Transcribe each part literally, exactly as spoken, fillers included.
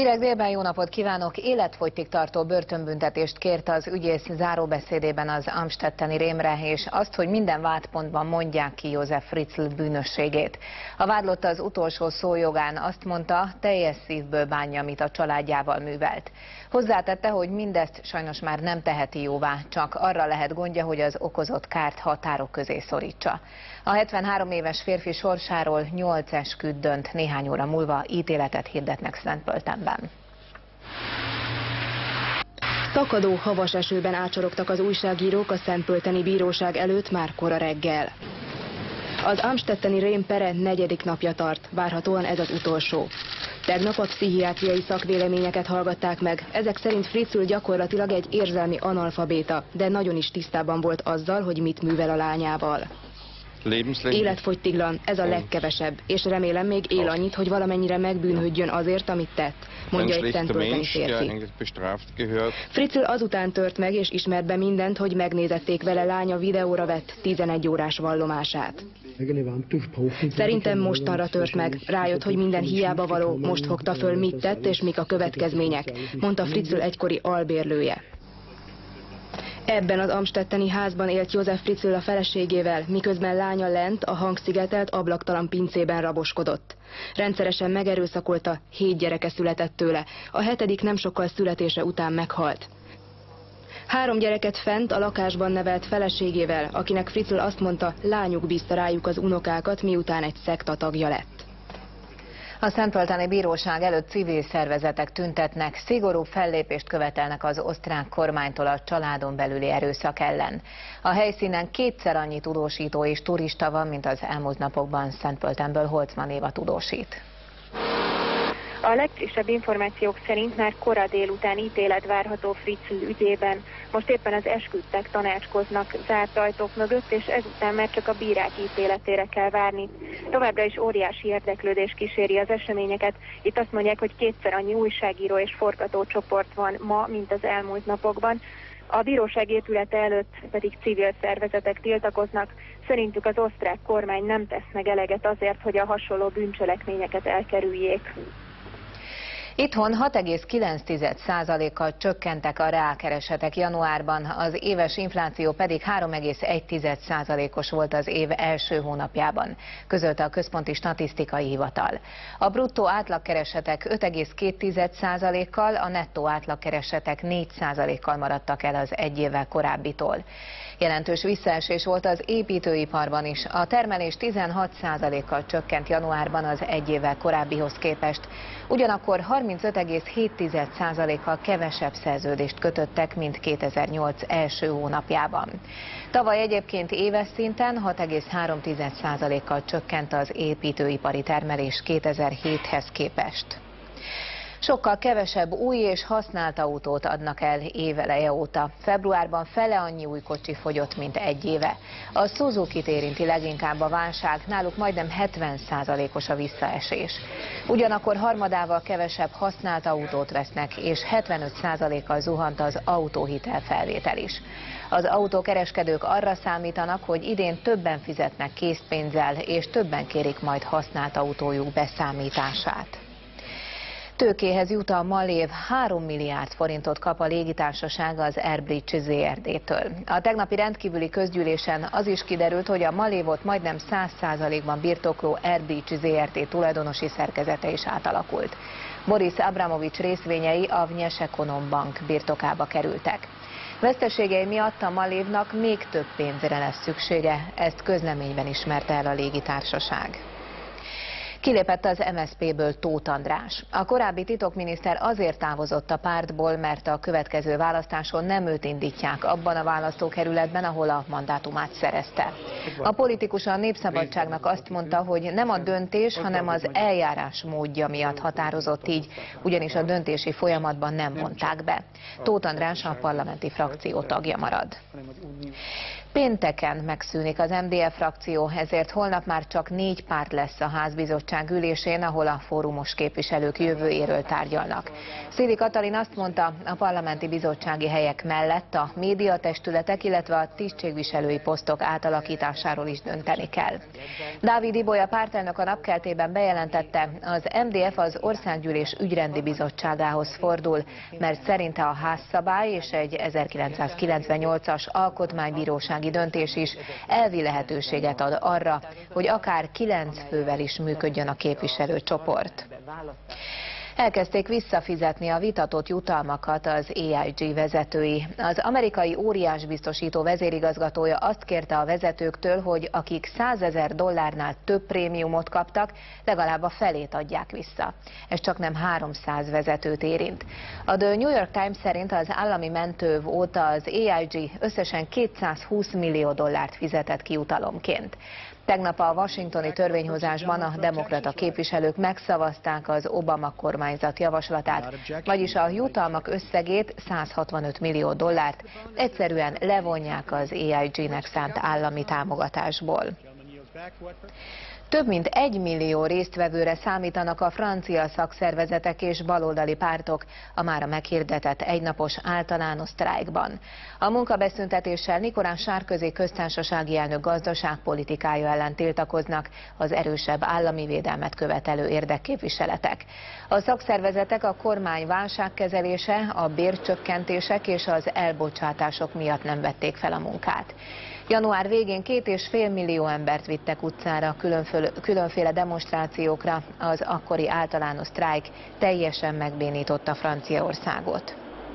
Hírek délben, jó napot kívánok! Életfogytig tartó börtönbüntetést kért az ügyész záróbeszédében az amstetteni rémre, és azt, hogy minden vádpontban mondják ki József Fritzl bűnösségét. A vádlott az utolsó szó jogán azt mondta, teljes szívből bánja, amit a családjával művelt. Hozzátette, hogy mindezt sajnos már nem teheti jóvá, csak arra lehet gondja, hogy az okozott kárt határok közé szorítsa. A hetvenhárom éves férfi sorsáról nyolc esküd dönt, néhány óra múlva ítéletet hirdetnek Szentpöltenben. Szakadó, havas esőben ácsorogtak az újságírók a szentpölteni bíróság előtt már kora reggel. Az amstetteni rém pere negyedik napja tart, várhatóan ez az utolsó. Tegnap a pszichiátriai szakvéleményeket hallgatták meg, ezek szerint Fritzl gyakorlatilag egy érzelmi analfabéta, de nagyon is tisztában volt azzal, hogy mit művel a lányával. Életfogytiglan, ez a legkevesebb, és remélem még él annyit, hogy valamennyire megbűnhődjön azért, amit tett, mondja egy szentpölteni férfi. Fritzl azután tört meg és ismert be mindent, hogy megnézették vele lánya videóra vett tizenegy órás vallomását. Szerintem mostanra tört meg, rájött, hogy minden hiába való, most fogta föl, mit tett és mik a következmények, mondta Fritzl egykori albérlője. Ebben az amstetteni házban élt József Fritzl a feleségével, miközben lánya lent a hangszigetelt ablaktalan pincében raboskodott. Rendszeresen megerőszakolta, hét gyereke született tőle, a hetedik nem sokkal születése után meghalt. Három gyereket fent a lakásban nevelt feleségével, akinek Fritzl azt mondta, lányuk bízta rájuk az unokákat, miután egy szekta tagja lett. A szentpölteni bíróság előtt civil szervezetek tüntetnek, szigorú fellépést követelnek az osztrák kormánytól a családon belüli erőszak ellen. A helyszínen kétszer annyi tudósító és turista van, mint az elmúlt napokban. Szentpöltenből Holcman Éva tudósít. A legfrissebb információk szerint már kora délután ítélet várható Fritzl ügyében. Most éppen az esküdtek tanácskoznak zárt ajtók mögött, és ezután már csak a bírák ítéletére kell várni. Továbbra is óriási érdeklődés kíséri az eseményeket. Itt azt mondják, hogy kétszer annyi újságíró és forgatócsoport van ma, mint az elmúlt napokban. A bíróság épülete előtt pedig civil szervezetek tiltakoznak. Szerintük az osztrák kormány nem tesz meg eleget azért, hogy a hasonló bűncselekményeket elkerüljék. Itthon hat egész kilenc százalékkal csökkentek a reálkeresetek januárban, az éves infláció pedig három egész egy százalékos volt az év első hónapjában, közölte a Központi Statisztikai Hivatal. A bruttó átlagkeresetek öt egész két százalékkal, a nettó átlagkeresetek négy százalékkal maradtak el az egy évvel korábbitól. Jelentős visszaesés volt az építőiparban is. A termelés tizenhat százalékkal csökkent januárban az egy évvel korábbihoz képest. Ugyanakkor harmincöt egész hét százalékkal kevesebb szerződést kötöttek, mint kétezer-nyolc első hónapjában. Tavaly egyébként éves szinten hat egész három százalékkal csökkent az építőipari termelés kétezer-héthez képest. Sokkal kevesebb új és használt autót adnak el éveleje óta. Februárban fele annyi új kocsi fogyott, mint egy éve. A Suzukit érinti leginkább a válság, náluk majdnem hetven százalékos a visszaesés. Ugyanakkor harmadával kevesebb használt autót vesznek, és hetvenöt százalékkal zuhant az autóhitel felvétel is. Az autókereskedők arra számítanak, hogy idén többen fizetnek készpénzzel, és többen kérik majd használt autójuk beszámítását. Tőkéhez jut a Malév, három milliárd forintot kap a légitársaság az Air Bridge zé er té-től. A tegnapi rendkívüli közgyűlésen az is kiderült, hogy a Malévot majdnem száz százalékban birtokló Air Bridge zé er té tulajdonosi szerkezete is átalakult. Boris Abramovics részvényei a Vnyesekonom Bank birtokába kerültek. Veszteségei miatt a Malévnak még több pénzre lesz szüksége, ezt közleményben ismerte el a légitársaság. Kilépett az em es zé pé-ből Tóth András. A korábbi titokminiszter azért távozott a pártból, mert a következő választáson nem őt indítják abban a választókerületben, ahol a mandátumát szerezte. A politikus a Népszabadságnak azt mondta, hogy nem a döntés, hanem az eljárás módja miatt határozott így, ugyanis a döntési folyamatban nem vonták be. Tóth András a parlamenti frakció tagja marad. Pénteken megszűnik az em dé ef frakció, ezért holnap már csak négy párt lesz a házbizottság ülésén, ahol a fórumos képviselők jövőjéről tárgyalnak. Széli Katalin azt mondta, a parlamenti bizottsági helyek mellett a médiatestületek, illetve a tisztségviselői posztok átalakításáról is dönteni kell. Dávid Ibolya pártelnök a Napkeltében bejelentette, az em dé ef az Országgyűlés ügyrendi bizottságához fordul, mert szerinte a házszabály és egy ezerkilencszázkilencvennyolcas alkotmánybírósági döntés is elvi lehetőséget ad arra, hogy akár kilenc fővel is működjön a képviselőcsoport. Elkezdték visszafizetni a vitatott jutalmakat az á i gé vezetői. Az amerikai óriásbiztosító vezérigazgatója azt kérte a vezetőktől, hogy akik százezer dollárnál több prémiumot kaptak, legalább a felét adják vissza. Ez csak nem háromszáz vezetőt érint. A The New York Times szerint az állami mentőv óta az á i gé összesen kétszázhúsz millió dollárt fizetett ki jutalomként. Tegnap a washingtoni törvényhozásban a demokrata képviselők megszavazták az Obama kormányzat javaslatát, vagyis a jutalmak összegét, százhatvanöt millió dollárt egyszerűen levonják az á i gének szánt állami támogatásból. Több mint egy millió résztvevőre számítanak a francia szakszervezetek és baloldali pártok a mára meghirdetett egynapos általános sztrájkban. A munkabeszüntetéssel Nicolas Sarkozy köztársasági elnök gazdaságpolitikája ellen tiltakoznak az erősebb állami védelmet követelő érdekképviseletek. A szakszervezetek a kormány válságkezelése, a bércsökkentések és az elbocsátások miatt nem vették fel a munkát. Január végén két és fél millió embert vittek utcára különféle demonstrációkra, az akkori általános sztrájk teljesen megbénította Franciaországot.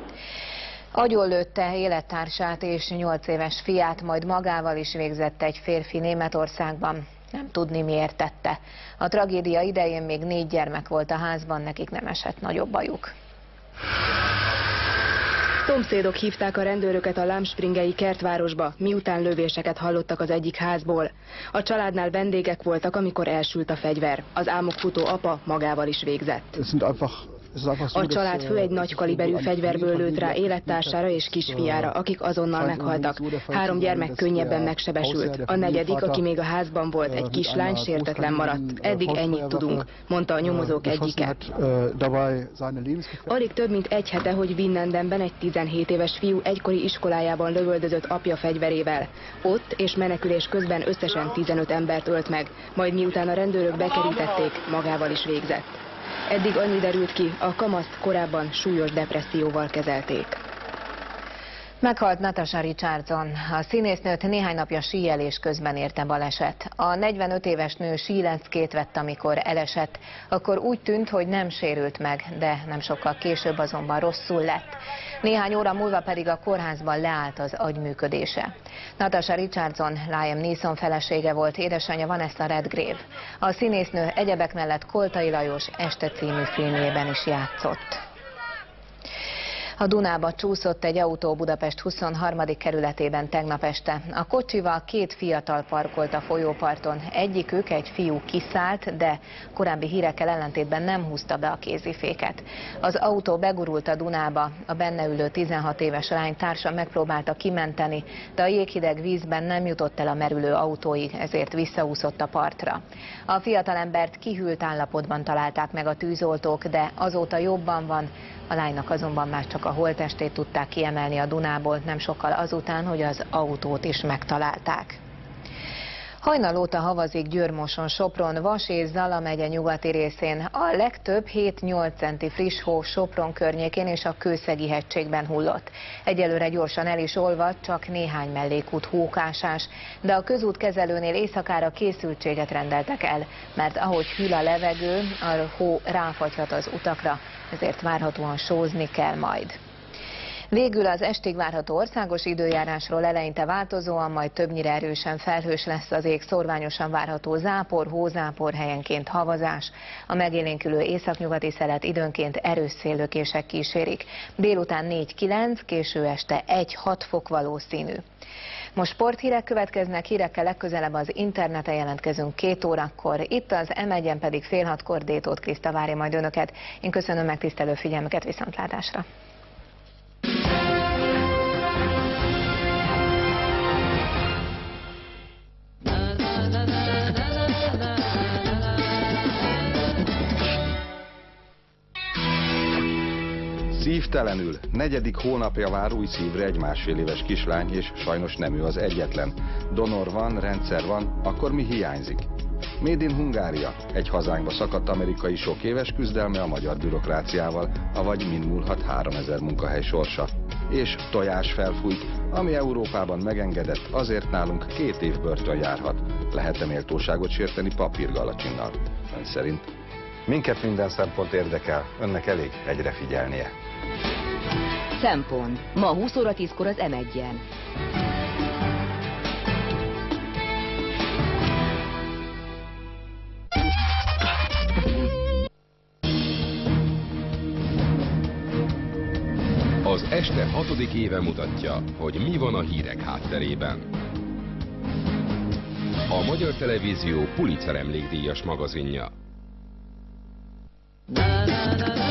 Agyonlőtte élettársát és nyolc éves fiát, majd magával is végzett egy férfi Németországban. Nem tudni, miért tette. A tragédia idején még négy gyermek volt a házban, nekik nem esett nagyobb bajuk. Szomszédok hívták a rendőröket a Lámspringei kertvárosba, miután lövéseket hallottak az egyik házból. A családnál vendégek voltak, amikor elsült a fegyver. Az álmokfutó apa magával is végzett. A család fő egy nagy kaliberű fegyverből lőtt rá élettársára és kisfiára, akik azonnal meghaltak. Három gyermek könnyebben megsebesült. A negyedik, aki még a házban volt, egy kislány, sértetlen maradt. Eddig ennyit tudunk, mondta a nyomozók egyike. Alig több mint egy hete, hogy Winnendenben egy tizenhét éves fiú egykori iskolájában lövöldözött apja fegyverével. Ott és menekülés közben összesen tizenöt embert ölt meg, majd miután a rendőrök bekerítették, magával is végzett. Eddig annyi derült ki, a kamaszt korábban súlyos depresszióval kezelték. Meghalt Natasha Richardson. A színésznőt néhány napja síelés közben érte baleset. A negyvenöt éves nő síleckét vett, amikor elesett. Akkor úgy tűnt, hogy nem sérült meg, de nem sokkal később azonban rosszul lett. Néhány óra múlva pedig a kórházban leállt az agyműködése. Natasha Richardson Liam Neeson felesége volt, édesanyja Vanessa Redgrave. A színésznő egyebek mellett Koltai Lajos Este című filmjében is játszott. A Dunába csúszott egy autó Budapest huszonharmadik kerületében tegnap este. A kocsival két fiatal parkolt a folyóparton. Egyikük, egy fiú kiszállt, de korábbi hírekkel ellentétben nem húzta be a kéziféket. Az autó begurult a Dunába, a benne ülő tizenhat éves lány társa megpróbálta kimenteni, de a jéghideg vízben nem jutott el a merülő autóig, ezért visszaúszott a partra. A fiatalembert kihűlt állapotban találták meg a tűzoltók, de azóta jobban van. A lánynak azonban már csak a holttestét tudták kiemelni a Dunából, nem sokkal azután, hogy az autót is megtalálták. Hajnal óta havazik Győr-Moson, Sopron, Vas és Zala megye nyugati részén. A legtöbb hét-nyolc centi friss hó Sopron környékén és a Kőszegi-hegységben hullott. Egyelőre gyorsan el is olvadt, csak néhány mellékút hókásás, de a közútkezelőnél éjszakára készültséget rendeltek el, mert ahogy hűl a levegő, a hó ráfagyhat az utakra, ezért várhatóan sózni kell majd. Végül az estig várható országos időjárásról: eleinte változóan, majd többnyire erősen felhős lesz az ég, szórványosan várható zápor, hózápor, helyenként havazás. A megélénkülő északnyugati szelet időnként erős széllökések kísérik. Délután négy-kilenc, késő este egy-hat fok valószínű. Most sporthírek következnek, hírekkel legközelebb az interneten jelentkezünk két órakor. Itt az em egyen pedig fél hatkor Détót Kriszta várja majd önöket. Én köszönöm megtisztelő figyelmüket, viszontlátásra! Szívtelenül, negyedik hónapja vár új szívre egy másfél éves kislány, és sajnos nem ő az egyetlen. Donor van, rendszer van, akkor mi hiányzik? Made in Hungária, egy hazánkba szakadt amerikai sok éves küzdelme a magyar bürokráciával, avagy min múlhat háromezer munkahely sorsa. És tojás felfújt, ami Európában megengedett, azért nálunk két év börtön járhat. Lehet-e méltóságot sérteni papírgalacsinnal? Ön szerint? Minket minden szempont érdekel, önnek elég egyre figyelnie. Szempont. Ma húsz óra tízkor az M egyen. Az este hatodik éve mutatja, hogy mi van a hírek hátterében. A Magyar Televízió Pulitzer emlékdíjas magazinja.